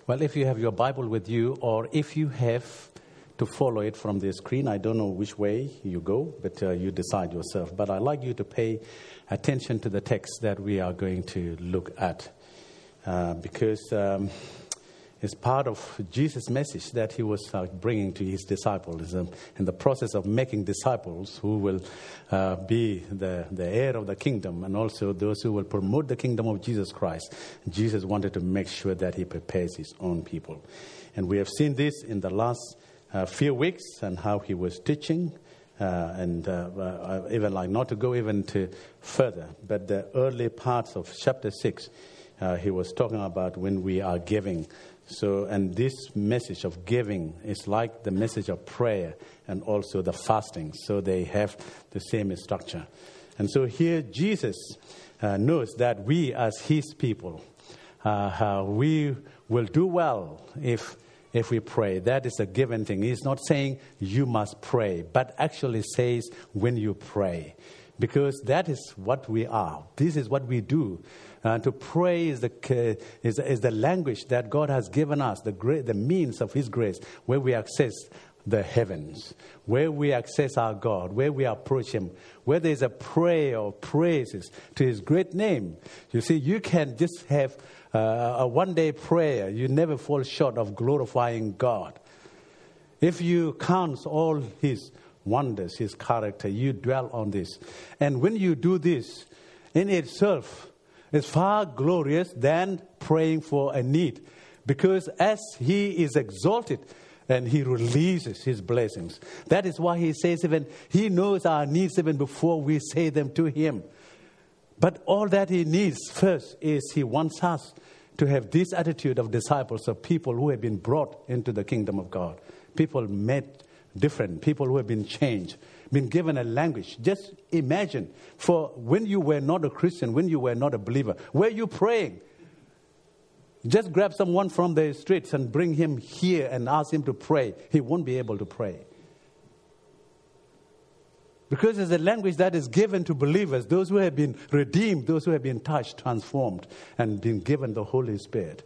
Well, if you have your Bible with you, or if you have to follow it from the screen, I don't know which way you go, but you decide yourself. But I'd like you to pay attention to the text that we are going to look at, because it's part of Jesus' message that he was bringing to his disciples in the process of making disciples who will be the heir of the kingdom, and also those who will promote the kingdom of Jesus Christ. Jesus wanted to make sure that he prepares his own people. And we have seen this in the last few weeks and how he was teaching, and even like not to go even to further, but the early parts of chapter 6, he was talking about when we are giving. So, and this message of giving is like the message of prayer and also the fasting. So they have the same structure. And so here Jesus knows that we as his people, we will do well if we pray. That is a given thing. He's not saying you must pray, but actually says when you pray. Because that is what we are. This is what we do. To pray is the language that God has given us, the means of his grace, where we access the heavens, where we access our God, where we approach him, where there is a prayer or praises to his great name. You see, you can just have a one-day prayer. You never fall short of glorifying God. If you count all his wonders, his character, you dwell on this. And when you do this, in itself, is far glorious than praying for a need. Because as he is exalted and he releases his blessings. That is why he says even, he knows our needs even before we say them to him. But all that he needs first is he wants us to have this attitude of disciples, of people who have been brought into the kingdom of God. People made different, people who have been changed, been given a language. Just imagine, for when you were not a Christian, when you were not a believer, were you praying? Just grab someone from the streets and bring him here and ask him to pray. He won't be able to pray. Because it's a language that is given to believers, those who have been redeemed, those who have been touched, transformed, and been given the Holy Spirit.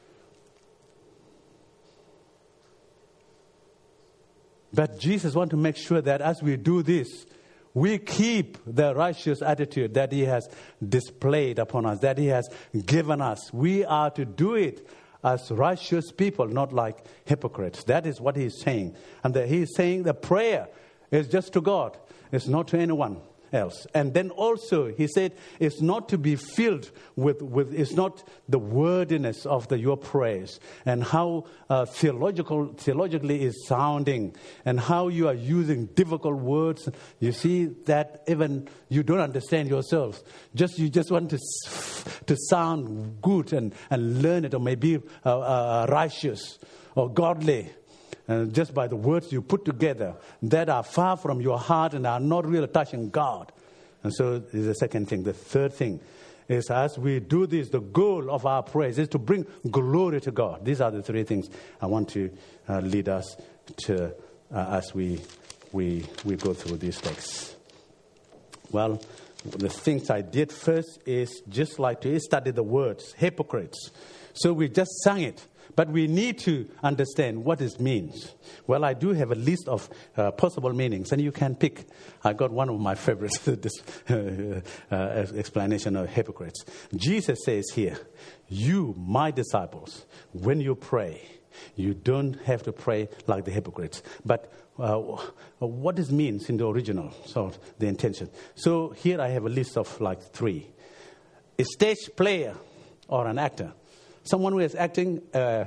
But Jesus wants to make sure that as we do this, we keep the righteous attitude that he has displayed upon us, that he has given us. We are to do it as righteous people, not like hypocrites. That is what he's saying. And he's saying the prayer is just to God. It's not to anyone else. And then also, he said, it's not to be filled with it's not the wordiness of your prayers and how theologically is sounding and how you are using difficult words. You see that even you don't understand yourself. You just want to sound good and learn it, or maybe righteous or godly. Just by the words you put together that are far from your heart and are not really touching God. And so this is the second thing. The third thing is, as we do this, the goal of our praise is to bring glory to God. These are the three things I want to lead us to as we go through these texts. Well, the things I did first is just like to study the words, hypocrites. So we just sang it. But we need to understand what it means. Well, I do have a list of possible meanings, and you can pick. I got one of my favorites, this explanation of hypocrites. Jesus says here, you, my disciples, when you pray, you don't have to pray like the hypocrites. But what this means in the original, so the intention. So here I have a list of like 3. A stage player or an actor. Someone who is acting a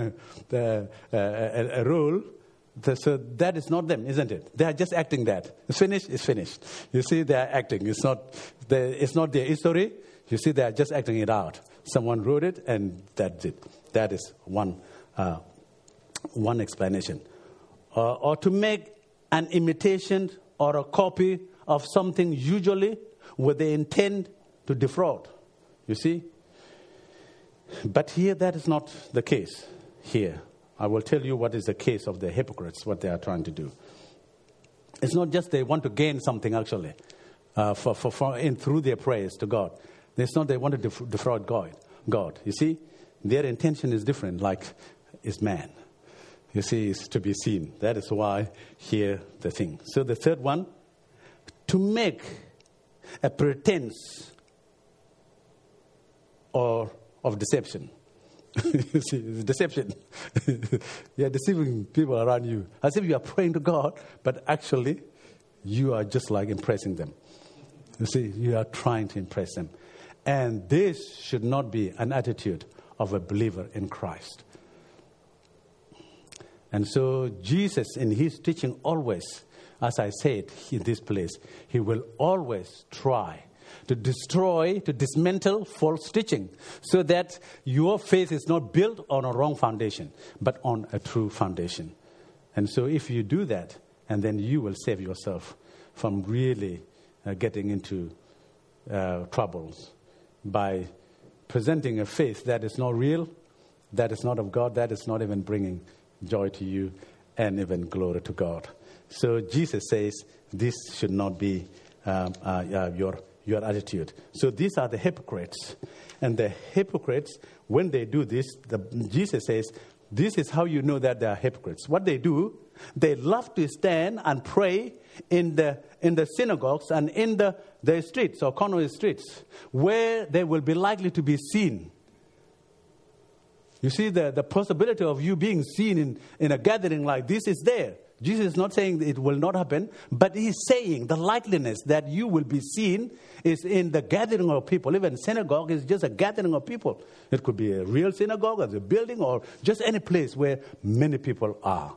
role, so that is not them, isn't it? They are just acting that. It's finished, it's finished. You see, they are acting. It's not their history. You see, they are just acting it out. Someone wrote it, and that's it. That is one explanation. Or to make an imitation or a copy of something, usually with the intent to defraud. You see? But here, that is not the case. Here, I will tell you what is the case of the hypocrites, what they are trying to do. It's not just they want to gain something, actually, through their prayers to God. It's not they want to defraud God. You see, their intention is different, like is man. You see, is to be seen. That is why here the thing. So the third one, to make a pretense or of deception. You see, it's deception. You're deceiving people around you. As if you are praying to God, but actually you are just like impressing them. You see, you are trying to impress them. And this should not be an attitude of a believer in Christ. And so Jesus, in his teaching, always, as I said in this place, he will always try to destroy, to dismantle false teaching, so that your faith is not built on a wrong foundation, but on a true foundation. And so if you do that, and then you will save yourself from really getting into troubles by presenting a faith that is not real, that is not of God, that is not even bringing joy to you and even glory to God. So Jesus says this should not be your attitude. So these are the hypocrites. And the hypocrites, when they do this, Jesus says, this is how you know that they are hypocrites. What they do, they love to stand and pray in the synagogues and in the streets or corner streets where they will be likely to be seen. You see, the possibility of you being seen in a gathering like this is there. Jesus is not saying it will not happen, but he's saying the likeliness that you will be seen is in the gathering of people. Even synagogue is just a gathering of people. It could be a real synagogue, as a building, or just any place where many people are.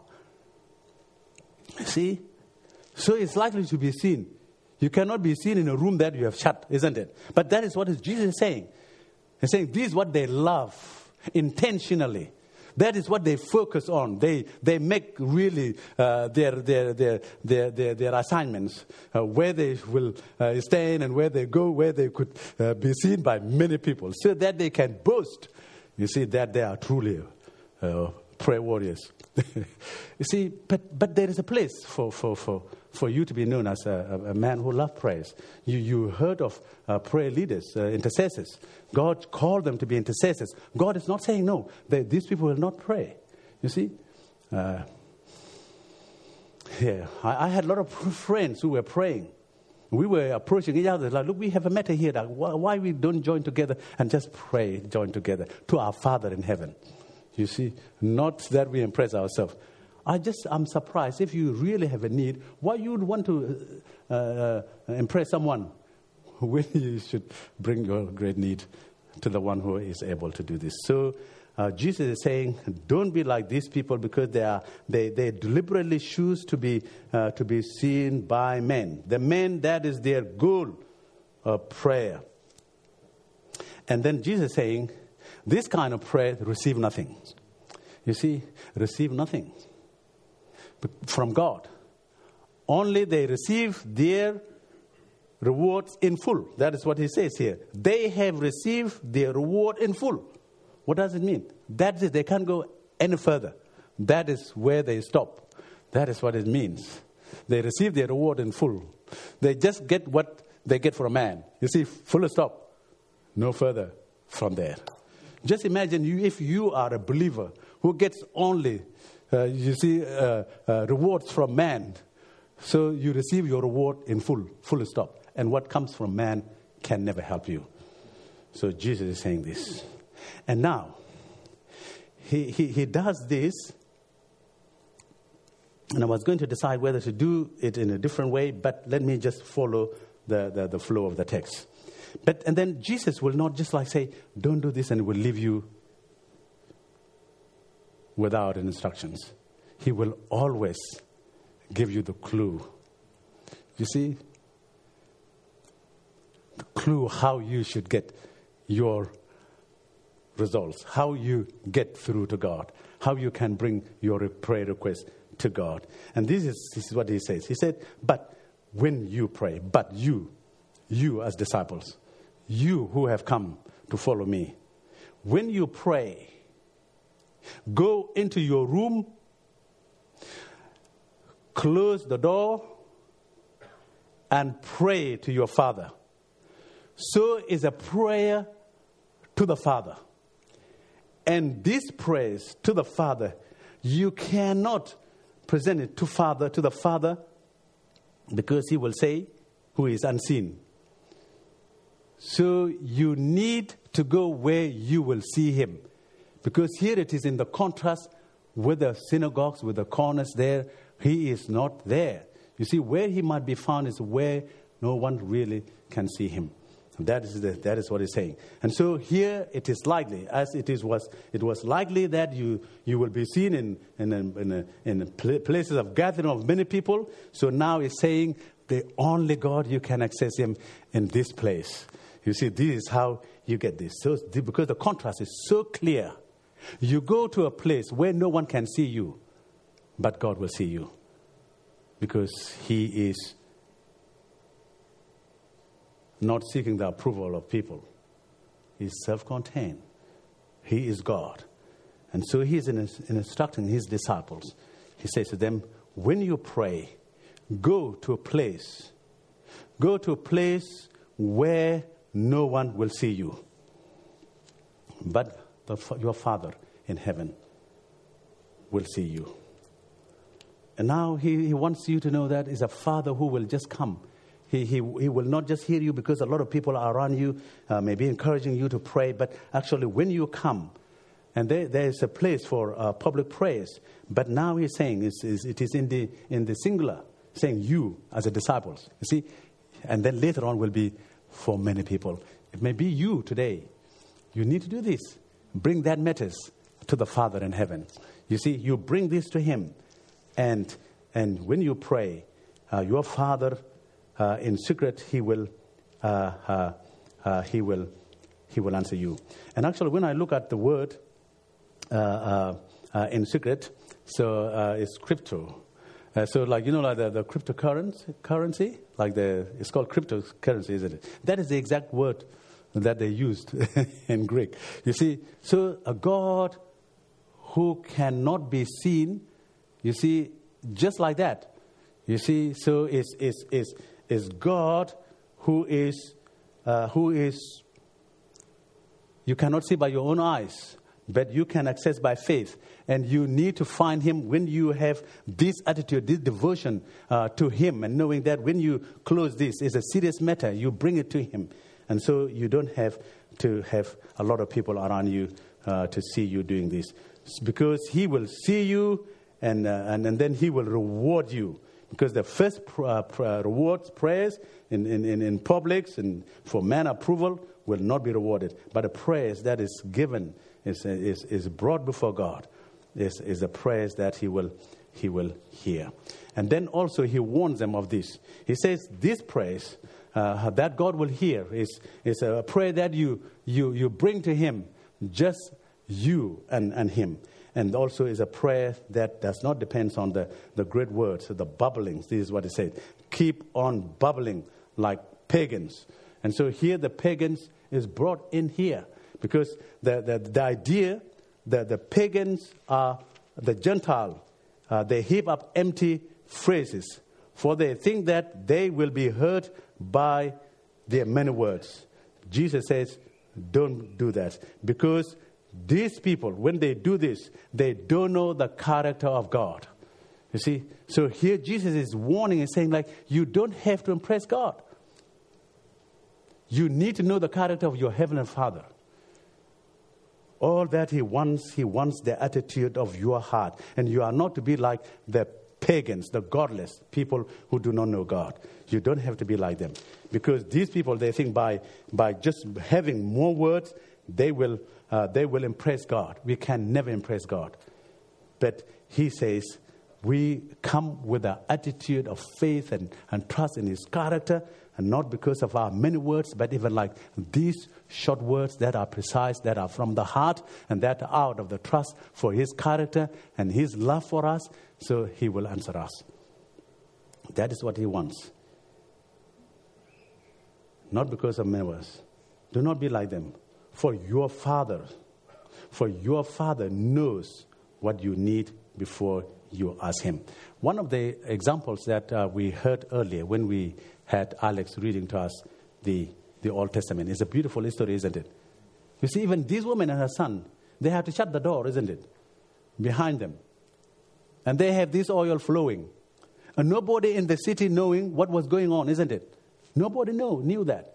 See? So it's likely to be seen. You cannot be seen in a room that you have shut, isn't it? But that is what Jesus is saying. He's saying this is what they love intentionally. That is what they focus on. They make really their assignments, where they will stand and where they go, where they could be seen by many people, so that they can boast. You see that they are truly prayer warriors. You see, but there is a place for you to be known as a man who loves prayers. You heard of prayer leaders, intercessors. God called them to be intercessors. God is not saying no. These people will not pray. You see? I had a lot of friends who were praying. We were approaching each other like, look, we have a matter here. Why we don't join together and just pray, join together to our Father in heaven. You see, not that we impress ourselves. I'm surprised if you really have a need, why you would want to impress someone when you should bring your great need to the one who is able to do this. So Jesus is saying, don't be like these people, because they deliberately choose to be seen by men. The men, that is their goal of prayer. And then Jesus is saying, this kind of prayer receive nothing. You see, receive nothing from God. Only they receive their rewards in full. That is what he says here. They have received their reward in full. What does it mean? That is, they can't go any further. That is where they stop. That is what it means. They receive their reward in full. They just get what they get from man. You see, full stop. No further from there. Just imagine if you are a believer who gets only, rewards from man. So you receive your reward in full stop. And what comes from man can never help you. So Jesus is saying this. And now, he does this. And I was going to decide whether to do it in a different way, but let me just follow the flow of the text. And then Jesus will not just like say, don't do this, and will leave you without instructions. He will always give you the clue. You see? The clue how you should get your results, how you get through to God, how you can bring your prayer request to God. And this is what he says. He said, but when you pray, but you as disciples, you who have come to follow me, when you pray, go into your room, close the door, and pray to your Father. So is a prayer to the Father. And this praise to the Father, you cannot present it to the Father, because He will say, who is unseen. So you need to go where you will see Him. Because here it is in the contrast with the synagogues, with the corners there. He is not there. You see, where He might be found is where no one really can see Him. That is what He's saying. And so here it is likely, as it was likely that you will be seen in places of gathering of many people. So now He's saying the only God you can access Him in this place. You see, this is how you get this. So because the contrast is so clear, you go to a place where no one can see you, but God will see you, because He is not seeking the approval of people. He's self-contained. He is God. And so He's instructing His disciples. He says to them, when you pray, go to a place where no one will see you, but your Father in heaven will see you. And now he wants you to know that is a Father who will just come. He will not just hear you because a lot of people are around you, maybe encouraging you to pray, but actually when you come, and there is a place for public prayers, but now He's saying it is in the singular, saying you as a disciples, you see, and then later on will be for many people. It may be you today. You need to do this. Bring that matters to the Father in heaven. You see, you bring this to Him, and when you pray, your Father in secret, He will answer you. And actually, when I look at the word in secret, so it's crypto. So like, like the cryptocurrency, it's called cryptocurrency, isn't it? That is the exact word that they used in Greek. You see, so a God who cannot be seen, you see, just like that. You see, so is God who is you cannot see by your own eyes, but you can access by faith. And you need to find Him when you have this attitude, this devotion to Him, and knowing that when you close this, it's a serious matter. You bring it to Him. And so you don't have to have a lot of people around you to see you doing this. Because He will see you, and then He will reward you. Because the first rewards, prayers in publics and for man approval will not be rewarded. But the prayers that is given, is brought before God, is a prayers that He will hear. And then also He warns them of this. He says this praise that God will hear is a prayer that you bring to Him, just you and Him. And also is a prayer that does not depend on the great words, the bubblings. This is what it says. Keep on bubbling like pagans. And so here the pagans is brought in here. Because the idea that the pagans are the Gentile, they heap up empty phrases, for they think that they will be heard by their many words. Jesus says, don't do that. Because these people, when they do this, they don't know the character of God. You see? So here Jesus is warning and saying, you don't have to impress God. You need to know the character of your Heavenly Father. All that He wants the attitude of your heart. And you are not to be like the pagans, the godless people who do not know God. You don't have to be like them. Because these people, they think by just having more words, they will impress God. We can never impress God. But He says, we come with an attitude of faith and trust in His character, and not because of our many words, but even like these short words that are precise, that are from the heart, and that are out of the trust for His character and His love for us, so He will answer us. That is what He wants. Not because of many words. Do not be like them. For your Father knows what you need before you ask Him. One of the examples that we heard earlier when we had Alex reading to us the Old Testament is a beautiful story, isn't it? You see, even this woman and her son, they have to shut the door, isn't it? Behind them. And they have this oil flowing. And nobody in the city knowing what was going on, isn't it? Nobody knew that.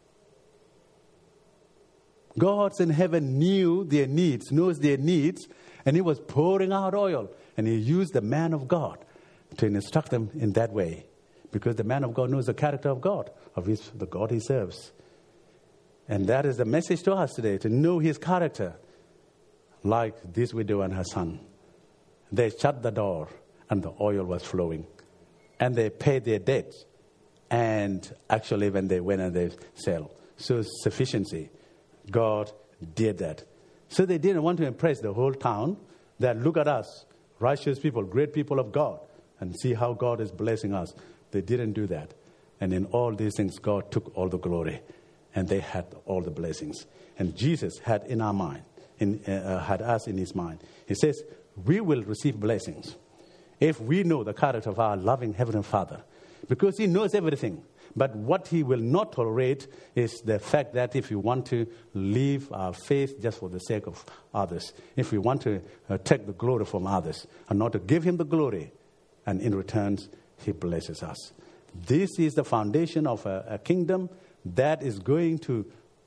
God in heaven knew their needs, knows their needs, and he was pouring out oil. And he used the man of God to instruct them in that way. Because the man of God knows the character of God, the God he serves. And that is the message to us today, to know his character, like this widow and her son. They shut the door, and the oil was flowing. And they paid their debts. And actually, when they went and they sell. So sufficiency. God did that. So they didn't want to impress the whole town that look at us, righteous people, great people of God, and see how God is blessing us. They didn't do that. And in all these things, God took all the glory. And they had all the blessings. And Jesus had in our mind, had us in his mind. He says, we will receive blessings if we know the character of our loving Heavenly Father. Because he knows everything. But what he will not tolerate is the fact that if we want to leave our faith just for the sake of others, if we want to take the glory from others and not to give him the glory, and in return, he blesses us. This is the foundation of a kingdom that is going to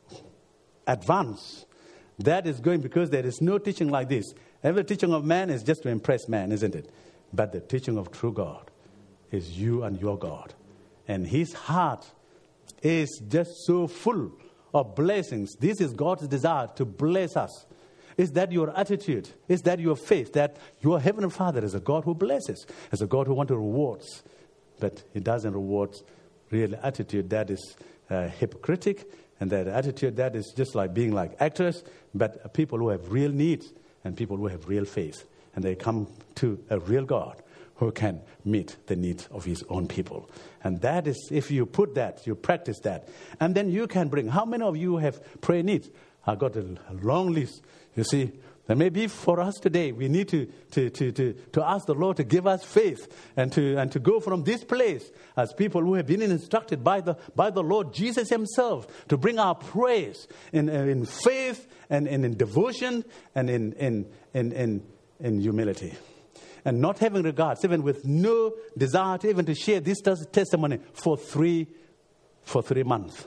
advance. That is going, because there is no teaching like this. Every teaching of man is just to impress man, isn't it? But the teaching of true God is you and your God. And his heart is just so full of blessings. This is God's desire, to bless us. Is that your attitude? Is that your faith? That your Heavenly Father is a God who blesses, is a God who wants to reward. But he doesn't reward real attitude that is hypocritic, and that attitude that is just like being like actors, but people who have real needs and people who have real faith. And they come to a real God who can meet the needs of his own people. And that is, if you put that, you practice that, and then you can bring. How many of you have prayer needs? I've got a long list. You see, and maybe for us today, we need to ask the Lord to give us faith and to go from this place as people who have been instructed by the Lord Jesus himself to bring our praise in faith and in devotion and in humility. And not having regards, even with no desire to even to share this testimony for three months.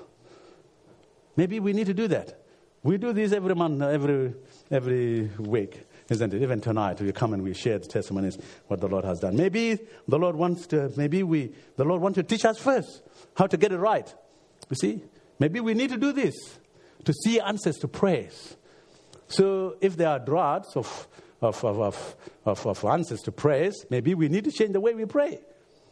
Maybe we need to do that. We do this every month, every week, isn't it? Even tonight, we come and we share the testimonies, what the Lord has done. Maybe the Lord wants to teach us first how to get it right. You see, maybe we need to do this to see answers to prayers. So if there are draughts of answers to prayers, maybe we need to change the way we pray.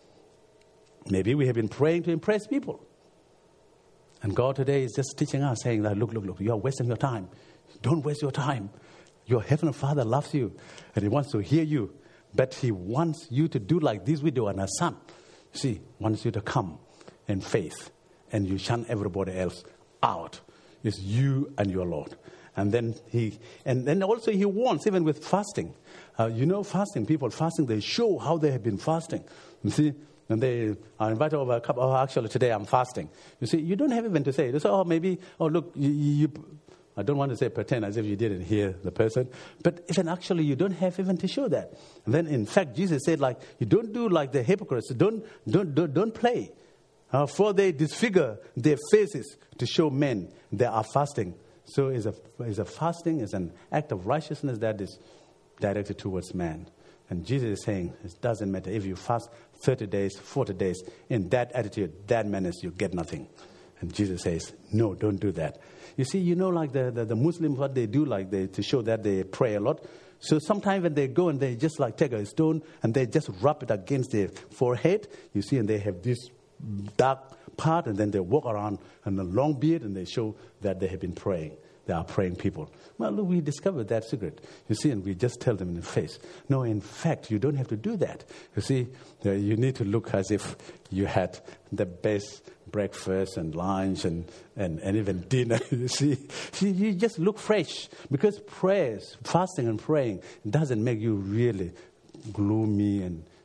Maybe we have been praying to impress people. And God today is just teaching us, saying that, look, you are wasting your time. Don't waste your time. Your Heavenly Father loves you, and he wants to hear you. But he wants you to do like this widow and her son. See, wants you to come in faith, and you shun everybody else out. It's you and your Lord. And then also he wants, even with fasting. Fasting, people fasting, they show how they have been fasting. You see, and they are invited over a cup. Oh, actually, today I'm fasting. You see, you don't have even to say. They say, look, you I don't want to say pretend as if you didn't hear the person. But even actually, you don't have even to show that. And then, in fact, Jesus said, like, you don't do like the hypocrites. Don't play. For they disfigure their faces to show men they are fasting. So is a fasting is an act of righteousness that is directed towards man. And Jesus is saying, it doesn't matter if you fast 30 days, 40 days, in that attitude, that menace, you get nothing. And Jesus says, no, don't do that. You see, like the Muslims, what they do, like to show that they pray a lot. So sometimes when they go and they just like take a stone and they just rub it against their forehead, you see, and they have this dark part, and then they walk around and a long beard, and they show that they have been praying. They are praying people. Well, look, we discovered that secret. You see, and we just tell them in the face. No, in fact, you don't have to do that. You see, you need to look as if you had the best breakfast and lunch and even dinner. You see, you just look fresh. Because prayers, fasting and praying, doesn't make you really gloomy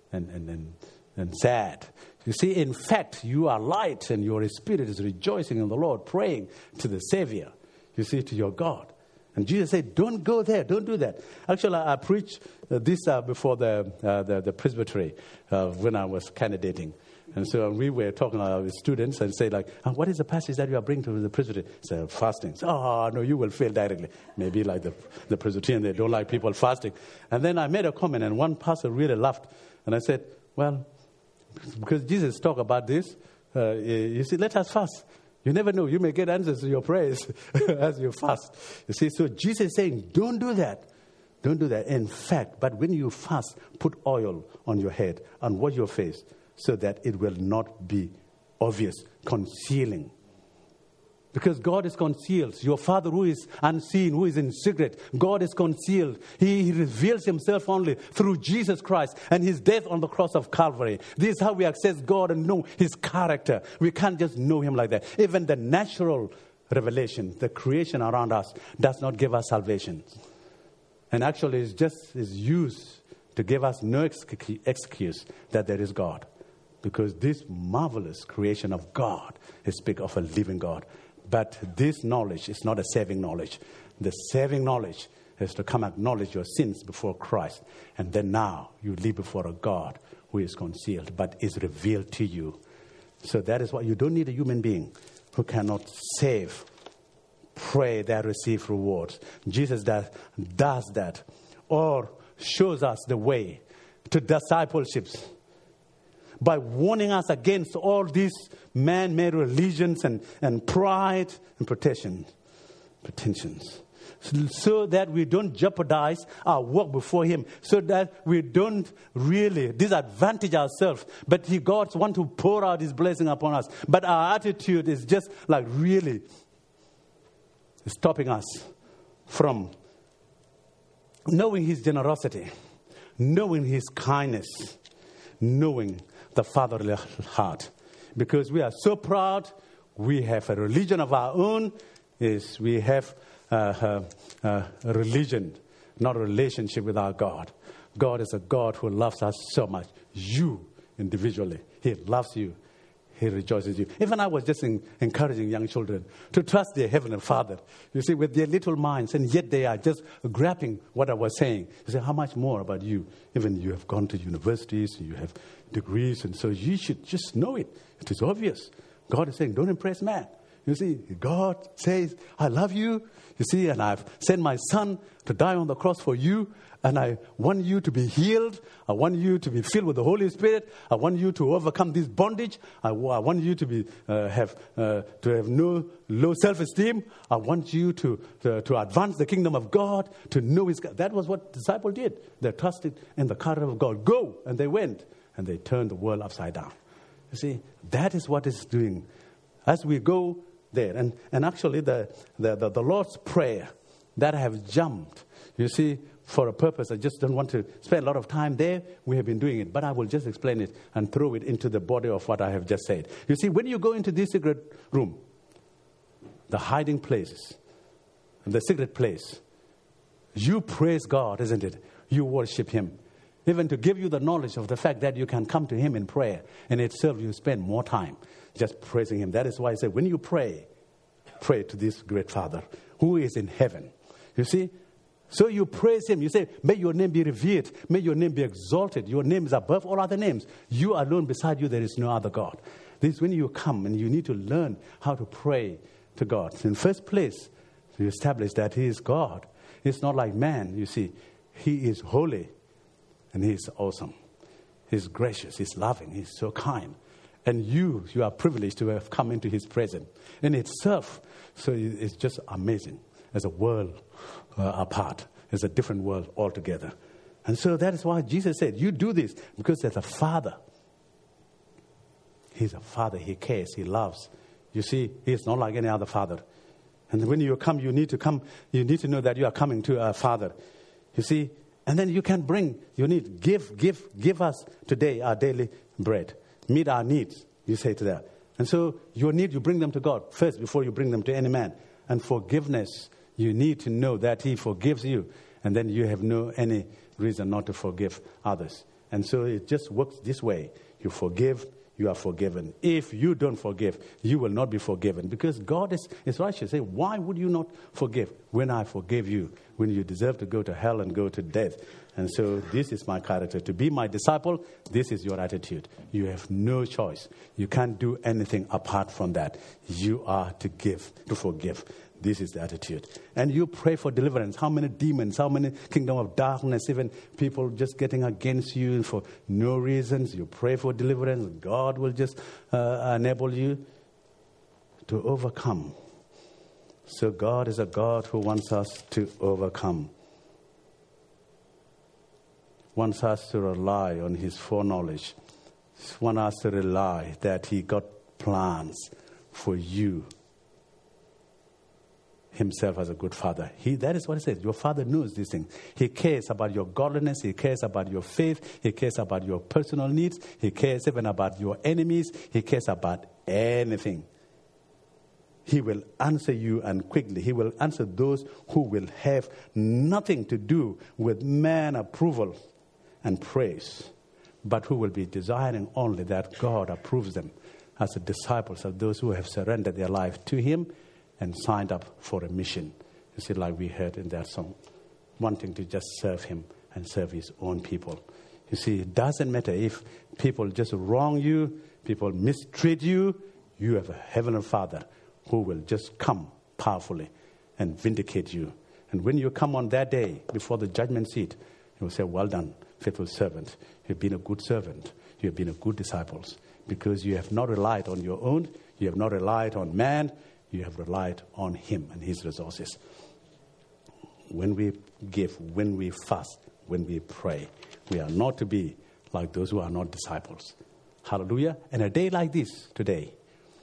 and sad. You see, in fact, you are light and your spirit is rejoicing in the Lord, praying to the Savior. You see, to your God. And Jesus said, don't go there, don't do that. Actually, I preached this before the presbytery when I was candidating. And so we were talking with students and say, like, what is the passage that you are bringing to the presbytery? So fasting. So, no, you will fail directly. Maybe like the Presbyterian, they don't like people fasting. And then I made a comment, and one pastor really laughed. And I said, well, because Jesus talked about this, you see, let us fast. You never know. You may get answers to your prayers as you fast. You see, so Jesus is saying, don't do that. Don't do that. In fact, but when you fast, put oil on your head and wash your face so that it will not be obvious, concealing. Because God is concealed. Your Father who is unseen, who is in secret, God is concealed. He reveals himself only through Jesus Christ and his death on the cross of Calvary. This is how we access God and know his character. We can't just know him like that. Even the natural revelation, the creation around us, does not give us salvation. And actually is used to give us no excuse that there is God. Because this marvelous creation of God is speak of a living God. But this knowledge is not a saving knowledge. The saving knowledge is to come acknowledge your sins before Christ. And then now you live before a God who is concealed but is revealed to you. So that is why you don't need a human being who cannot save, pray that receive rewards. Jesus does that or shows us the way to discipleships by warning us against all these man-made religions and pride and pretensions. So that we don't jeopardize our work before him. So that we don't really disadvantage ourselves. But God wants to pour out his blessing upon us. But our attitude is just like really stopping us from knowing his generosity, knowing his kindness, knowing the fatherly heart. Because we are so proud, we have a religion of our own, we have a religion, not a relationship with our God. God is a God who loves us so much. You individually, he loves you. He rejoices you. Even I was just encouraging young children to trust their Heavenly Father. You see, with their little minds, and yet they are just grabbing what I was saying. You say, how much more about you? Even you have gone to universities, you have degrees, and so you should just know it. It is obvious. God is saying, don't impress man. You see, God says, I love you. You see, and I've sent my son to die on the cross for you. And I want you to be healed. I want you to be filled with the Holy Spirit. I want you to overcome this bondage. I want you to be have no low self-esteem. I want you to advance the kingdom of God, to know his God. That was what the disciples did. They trusted in the character of God. Go, and they went, and they turned the world upside down. You see, that is what it's doing. As we go there, and actually the Lord's Prayer that I have jumped, you see, for a purpose. I just don't want to spend a lot of time there. We have been doing it, but I will just explain it and throw it into the body of what I have just said. You see, when you go into this secret room, the hiding places, the secret place, you praise God, isn't it? You worship him. Even to give you the knowledge of the fact that you can come to him in prayer. In itself, you spend more time just praising him. That is why I say, when you pray to this great Father who is in heaven. You see? So you praise him. You say, may your name be revered. May your name be exalted. Your name is above all other names. You alone, beside you, there is no other God. This is when you come and you need to learn how to pray to God. In first place, you establish that he is God. He's not like man, you see. He is holy and he is awesome. He's gracious. He's loving. He's so kind. And you are privileged to have come into his presence. In itself, so it's just amazing. As a world apart. It's a different world altogether. And so that is why Jesus said, you do this because there's a Father. He's a Father. He cares. He loves. You see, he is not like any other father. And when you come, you need to know that you are coming to a Father. You see, and then you can bring, you need, give us today our daily bread. Meet our needs, you say to that. And so your need, you bring them to God first before you bring them to any man. And forgiveness, you need to know that he forgives you. And then you have no any reason not to forgive others. And so it just works this way. You forgive, you are forgiven. If you don't forgive, you will not be forgiven. Because God is righteous. Say, why would you not forgive when I forgave you, when you deserve to go to hell and go to death? And so this is my character. To be my disciple, this is your attitude. You have no choice. You can't do anything apart from that. You are to forgive. This is the attitude. And you pray for deliverance. How many demons, how many kingdom of darkness, even people just getting against you for no reasons. You pray for deliverance. God will just enable you to overcome. So God is a God who wants us to overcome. Wants us to rely on his foreknowledge. Wants us to rely that he got plans for you. Himself as a good father. That is what he says. Your father knows these things. He cares about your godliness. He cares about your faith. He cares about your personal needs. He cares even about your enemies. He cares about anything. He will answer you, and quickly. He will answer those who will have nothing to do with man approval and praise, but who will be desiring only that God approves them as the disciples of those who have surrendered their life to him and signed up for a mission. You see, like we heard in that song, wanting to just serve him and serve his own people. You see, it doesn't matter if people just wrong you, people mistreat you, you have a heavenly Father who will just come powerfully and vindicate you. And when you come on that day before the judgment seat, he will say, well done, faithful servant. You've been a good servant. You have been a good disciple, because you have not relied on your own. You have not relied on man. You have relied on him and his resources. When we give, when we fast, when we pray, we are not to be like those who are not disciples. Hallelujah. And a day like this, today,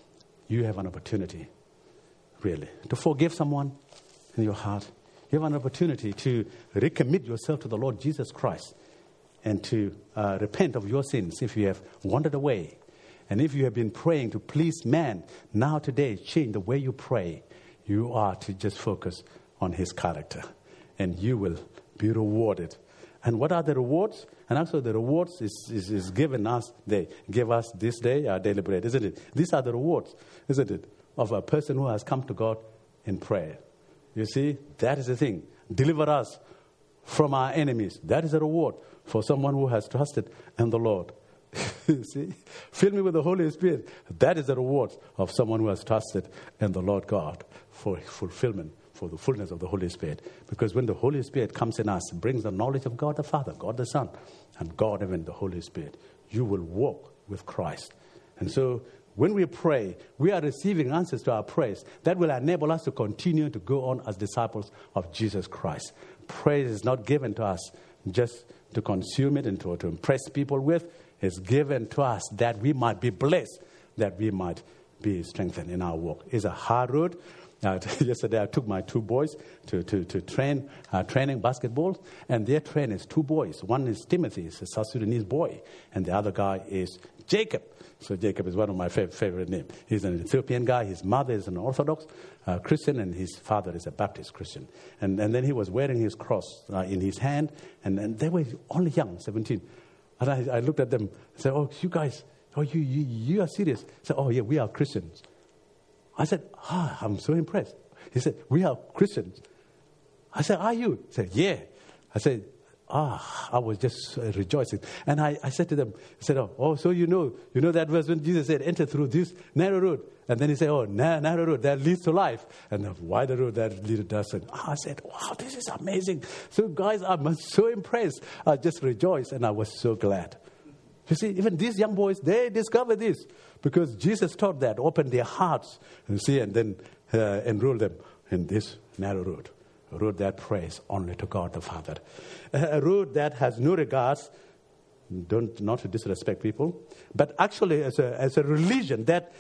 you have an opportunity, really, to forgive someone in your heart. You have an opportunity to recommit yourself to the Lord Jesus Christ and to repent of your sins if you have wandered away. And if you have been praying to please man, now today, change the way you pray. You are to just focus on his character, and you will be rewarded. And what are the rewards? And also the rewards is given us. They give us this day our daily bread, isn't it? These are the rewards, isn't it, of a person who has come to God in prayer. You see, that is the thing. Deliver us from our enemies. That is a reward for someone who has trusted in the Lord. You see, fill me with the Holy Spirit. That is the reward of someone who has trusted in the Lord God for fulfillment, for the fullness of the Holy Spirit. Because when the Holy Spirit comes in us, brings the knowledge of God the Father, God the Son, and God even the Holy Spirit, you will walk with Christ. And so when we pray, we are receiving answers to our prayers that will enable us to continue to go on as disciples of Jesus Christ. Praise is not given to us just to consume it and to impress people with. It's given to us that we might be blessed, that we might be strengthened in our walk. It's a hard road. Yesterday I took my two boys to train training basketball, and their trainer is two boys. One is Timothy, he's a South Sudanese boy, and the other guy is Jacob. So Jacob is one of my favorite names. He's an Ethiopian guy. His mother is an Orthodox Christian, and his father is a Baptist Christian. And then he was wearing his cross in his hand, and they were only young, 17. And I looked at them and said, oh, you guys, oh, you are serious? I said, oh, yeah, we are Christians. I said, I'm so impressed. He said, we are Christians. I said, are you? He said, yeah. I said, I was just rejoicing. And I said to them, I said, oh, so you know that verse when Jesus said, enter through this narrow road. And then he said, oh, narrow road, that leads to life. And the wider road, that leads to death. I said, wow, this is amazing. So guys, I'm so impressed. I just rejoiced, and I was so glad. You see, even these young boys, they discovered this because Jesus taught that, opened their hearts, you see, and then enrolled them in this narrow road. A road that prays only to God the Father. A road that has no regards, not to disrespect people, but actually as a religion that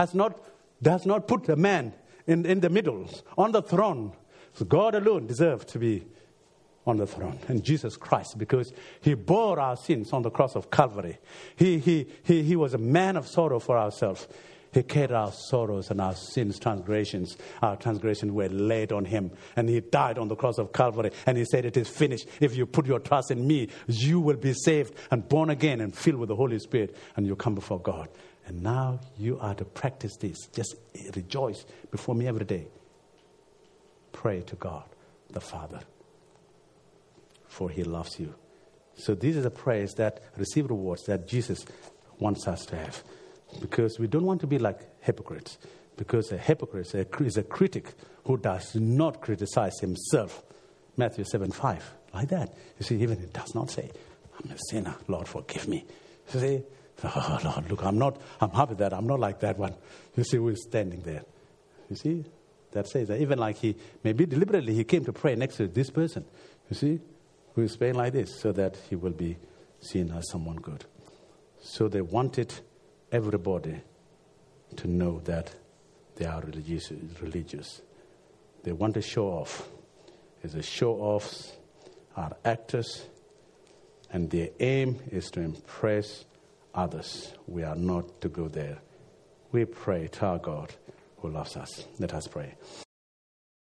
does not put a man in the middle, on the throne. So God alone deserves to be on the throne, and Jesus Christ, because he bore our sins on the cross of Calvary. He was a man of sorrow for ourselves. He carried our sorrows and our sins, transgressions. Our transgressions were laid on him. And he died on the cross of Calvary. And he said, it is finished. If you put your trust in me, you will be saved and born again and filled with the Holy Spirit. And you'll come before God. And now you are to practice this. Just rejoice before me every day. Pray to God, the Father, for he loves you. So these are the prayers that receive rewards that Jesus wants us to have. Because we don't want to be like hypocrites. Because a hypocrite is a critic who does not criticize himself. Matthew 7:5, like that. You see, even it does not say, I'm a sinner, Lord, forgive me. You see, oh, Lord, look, I'm happy that I'm not like that one. You see, we're standing there. You see, that says that even like maybe deliberately he came to pray next to this person. You see, who is praying like this so that he will be seen as someone good. So they wanted everybody to know that they are religious. They want to show off. As the show-offs are actors, and their aim is to impress others. We are not to go there. We pray to our God who loves us. Let us pray.